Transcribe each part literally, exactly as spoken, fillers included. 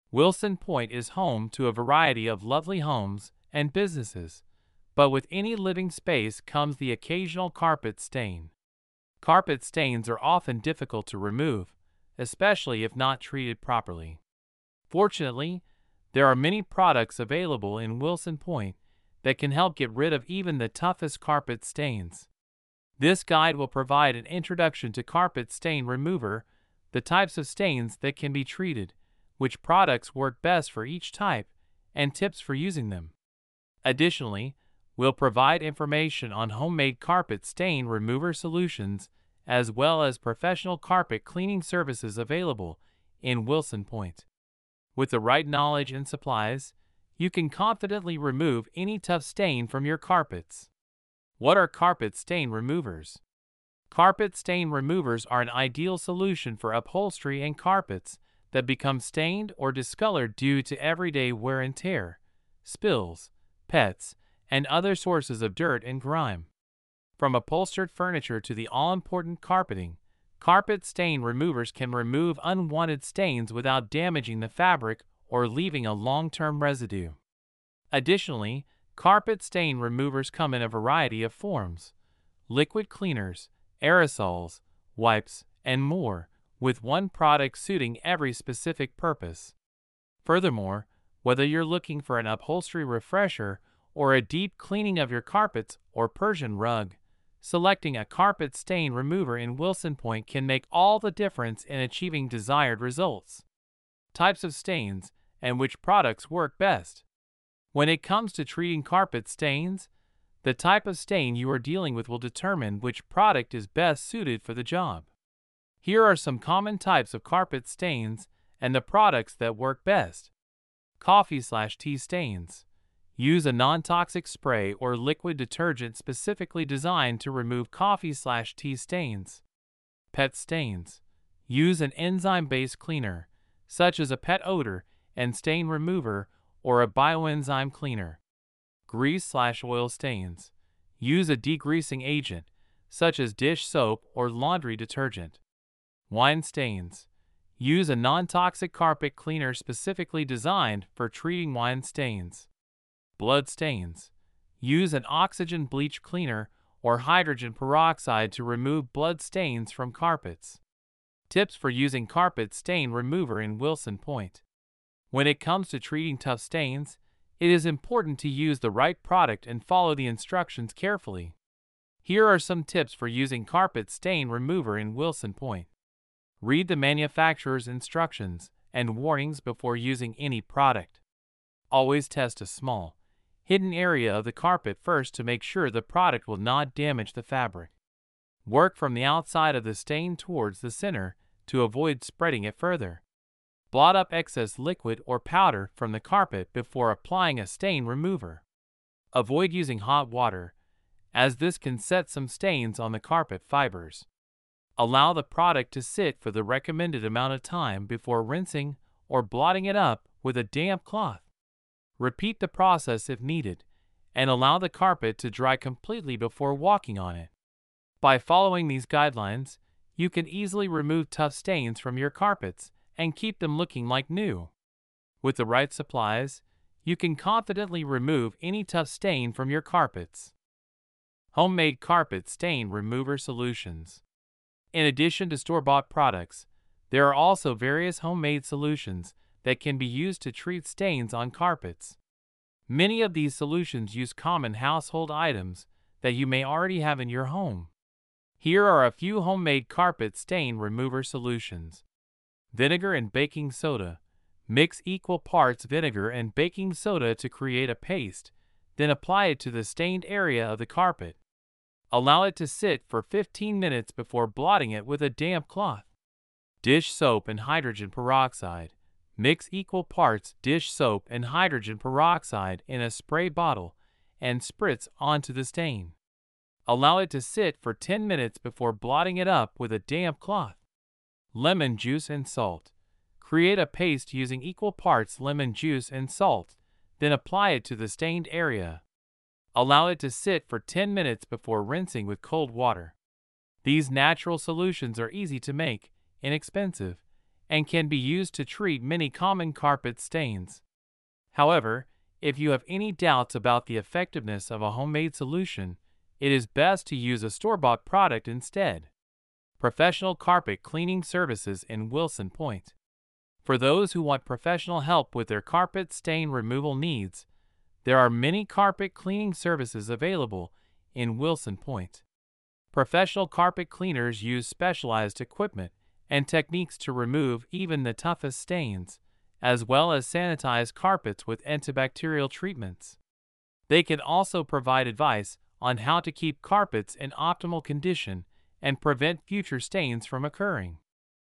Wilson Point is home to a variety of lovely homes and businesses, but with any living space comes the occasional carpet stain. Carpet stains are often difficult to remove, especially if not treated properly. Fortunately, there are many products available in Wilson Point that can help get rid of even the toughest carpet stains. This guide will provide an introduction to carpet stain remover, the types of stains that can be treated, which products work best for each type, and tips for using them. Additionally, we'll provide information on homemade carpet stain remover solutions as well as professional carpet cleaning services available in Wilson Point. With the right knowledge and supplies, you can confidently remove any tough stain from your carpets. What are carpet stain removers? Carpet stain removers are an ideal solution for upholstery and carpets that become stained or discolored due to everyday wear and tear, spills, pets, and other sources of dirt and grime. From upholstered furniture to the all-important carpeting, carpet stain removers can remove unwanted stains without damaging the fabric or leaving a long-term residue. Additionally, carpet stain removers come in a variety of forms: liquid cleaners, aerosols, wipes, and more, with one product suiting every specific purpose. Furthermore, whether you're looking for an upholstery refresher or a deep cleaning of your carpets or Persian rug, selecting a carpet stain remover in Wilson Point can make all the difference in achieving desired results. Types of stains and which products work best. When it comes to treating carpet stains, the type of stain you are dealing with will determine which product is best suited for the job. Here are some common types of carpet stains and the products that work best. Coffee slash tea stains. Use a non-toxic spray or liquid detergent specifically designed to remove coffee slash tea stains. Pet stains. Use an enzyme-based cleaner, such as a pet odor and stain remover or a bioenzyme cleaner. Grease slash oil stains. Use a degreasing agent, such as dish soap or laundry detergent. Wine stains. Use a non-toxic carpet cleaner specifically designed for treating wine stains. Blood stains. Use an oxygen bleach cleaner or hydrogen peroxide to remove blood stains from carpets. Tips for using carpet stain remover in Wilson Point. When it comes to treating tough stains, it is important to use the right product and follow the instructions carefully. Here are some tips for using carpet stain remover in Wilson Point. Read the manufacturer's instructions and warnings before using any product. Always test a small, hidden area of the carpet first to make sure the product will not damage the fabric. Work from the outside of the stain towards the center to avoid spreading it further. Blot up excess liquid or powder from the carpet before applying a stain remover. Avoid using hot water, as this can set some stains on the carpet fibers. Allow the product to sit for the recommended amount of time before rinsing or blotting it up with a damp cloth. Repeat the process if needed, and allow the carpet to dry completely before walking on it. By following these guidelines, you can easily remove tough stains from your carpets and keep them looking like new. With the right supplies, you can confidently remove any tough stain from your carpets. Homemade carpet stain remover solutions. In addition to store-bought products, there are also various homemade solutions that can be used to treat stains on carpets. Many of these solutions use common household items that you may already have in your home. Here are a few homemade carpet stain remover solutions. Vinegar and baking soda. Mix equal parts vinegar and baking soda to create a paste, then apply it to the stained area of the carpet. Allow it to sit for fifteen minutes before blotting it with a damp cloth. Dish soap and hydrogen peroxide. Mix equal parts dish soap and hydrogen peroxide in a spray bottle and spritz onto the stain. Allow it to sit for ten minutes before blotting it up with a damp cloth. Lemon juice and salt. Create a paste using equal parts lemon juice and salt, then apply it to the stained area. Allow it to sit for ten minutes before rinsing with cold water. These natural solutions are easy to make, inexpensive, and can be used to treat many common carpet stains. However, if you have any doubts about the effectiveness of a homemade solution, it is best to use a store-bought product instead. Professional Carpet Cleaning Services in Wilson Point. For those who want professional help with their carpet stain removal needs, there are many carpet cleaning services available in Wilson Point. Professional carpet cleaners use specialized equipment and techniques to remove even the toughest stains, as well as sanitize carpets with antibacterial treatments. They can also provide advice on how to keep carpets in optimal condition and prevent future stains from occurring.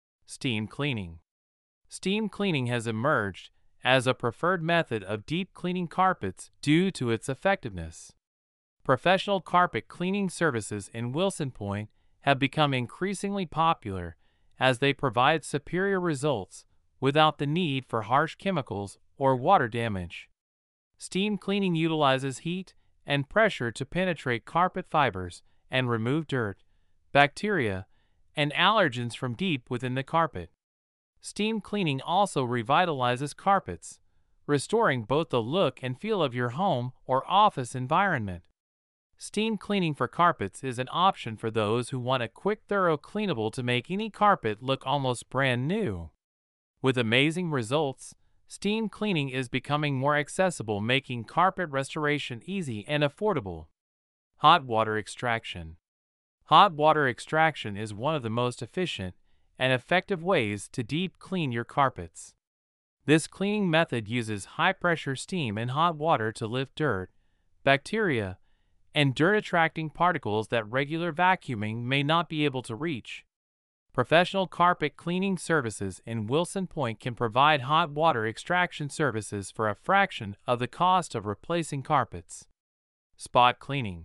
Steam cleaning. Steam cleaning has emerged as a preferred method of deep cleaning carpets due to its effectiveness. Professional carpet cleaning services in Wilson Point have become increasingly popular as they provide superior results without the need for harsh chemicals or water damage. Steam cleaning utilizes heat and pressure to penetrate carpet fibers and remove dirt, bacteria, and allergens from deep within the carpet. Steam cleaning also revitalizes carpets, restoring both the look and feel of your home or office environment. Steam cleaning for carpets is an option for those who want a quick, thorough cleanable to make any carpet look almost brand new. With amazing results, steam cleaning is becoming more accessible, making carpet restoration easy and affordable. Hot water extraction. Hot water extraction is one of the most efficient and effective ways to deep clean your carpets. This cleaning method uses high-pressure steam and hot water to lift dirt, bacteria, and dirt-attracting particles that regular vacuuming may not be able to reach. Professional carpet cleaning services in Wilson Point can provide hot water extraction services for a fraction of the cost of replacing carpets. Spot cleaning.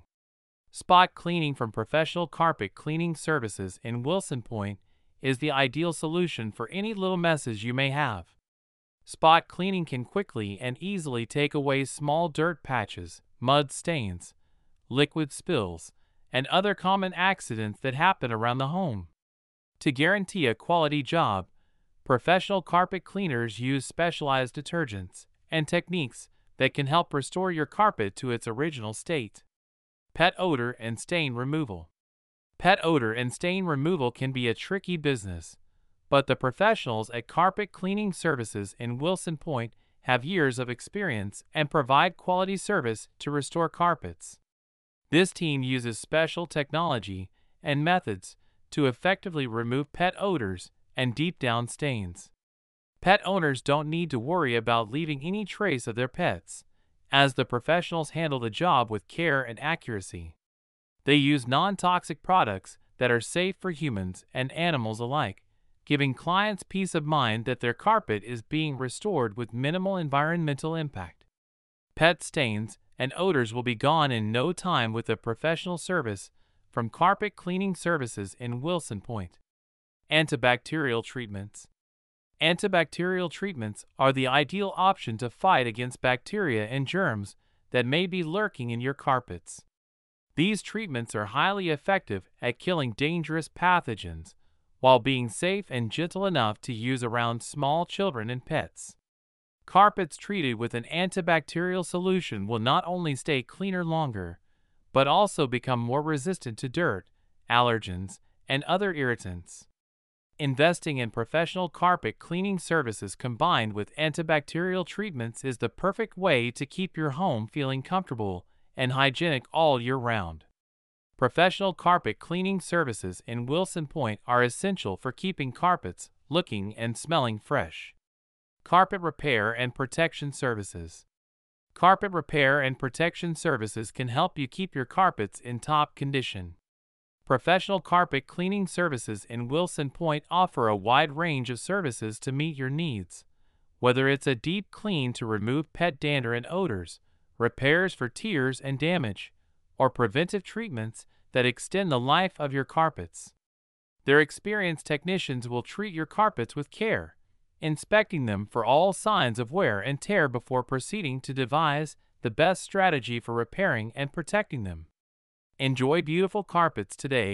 Spot cleaning from Professional Carpet Cleaning Services in Wilson Point is the ideal solution for any little messes you may have. Spot cleaning can quickly and easily take away small dirt patches, mud stains, liquid spills, and other common accidents that happen around the home. To guarantee a quality job, professional carpet cleaners use specialized detergents and techniques that can help restore your carpet to its original state. Pet odor and stain removal. Pet odor and stain removal can be a tricky business, but the professionals at Carpet Cleaning Services in Wilson Point have years of experience and provide quality service to restore carpets. This team uses special technology and methods to effectively remove pet odors and deep down stains. Pet owners don't need to worry about leaving any trace of their pets, as the professionals handle the job with care and accuracy. They use non-toxic products that are safe for humans and animals alike, giving clients peace of mind that their carpet is being restored with minimal environmental impact. Pet stains and odors will be gone in no time with a professional service from Carpet Cleaning Services in Wilson Point. Antibacterial treatments. Antibacterial treatments are the ideal option to fight against bacteria and germs that may be lurking in your carpets. These treatments are highly effective at killing dangerous pathogens while being safe and gentle enough to use around small children and pets. Carpets treated with an antibacterial solution will not only stay cleaner longer, but also become more resistant to dirt, allergens, and other irritants. Investing in professional carpet cleaning services combined with antibacterial treatments is the perfect way to keep your home feeling comfortable and hygienic all year round. Professional carpet cleaning services in Wilson Point are essential for keeping carpets looking and smelling fresh. Carpet repair and protection services. Carpet repair and protection services can help you keep your carpets in top condition. Professional carpet cleaning services in Wilson Point offer a wide range of services to meet your needs. Whether it's a deep clean to remove pet dander and odors, repairs for tears and damage, or preventive treatments that extend the life of your carpets. Their experienced technicians will treat your carpets with care, inspecting them for all signs of wear and tear before proceeding to devise the best strategy for repairing and protecting them. Enjoy beautiful carpets today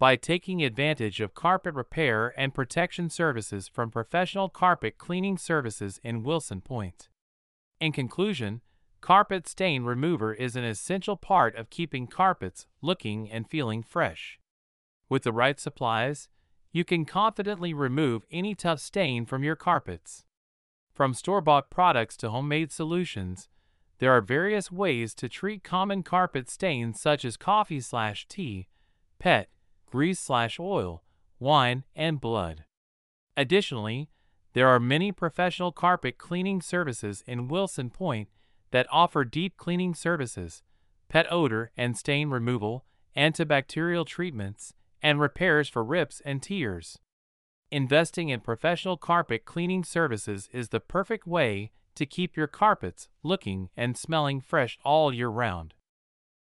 by taking advantage of carpet repair and protection services from Professional Carpet Cleaning Services in Wilson Point. In conclusion, Carpet Stain Remover is an essential part of keeping carpets looking and feeling fresh. With the right supplies, you can confidently remove any tough stain from your carpets. From store-bought products to homemade solutions, there are various ways to treat common carpet stains such as coffee slash tea, pet, grease slash oil, wine, and blood. Additionally, there are many professional carpet cleaning services in Wilson Point that offer deep cleaning services, pet odor and stain removal, antibacterial treatments, and repairs for rips and tears. Investing in professional carpet cleaning services is the perfect way to keep your carpets looking and smelling fresh all year round.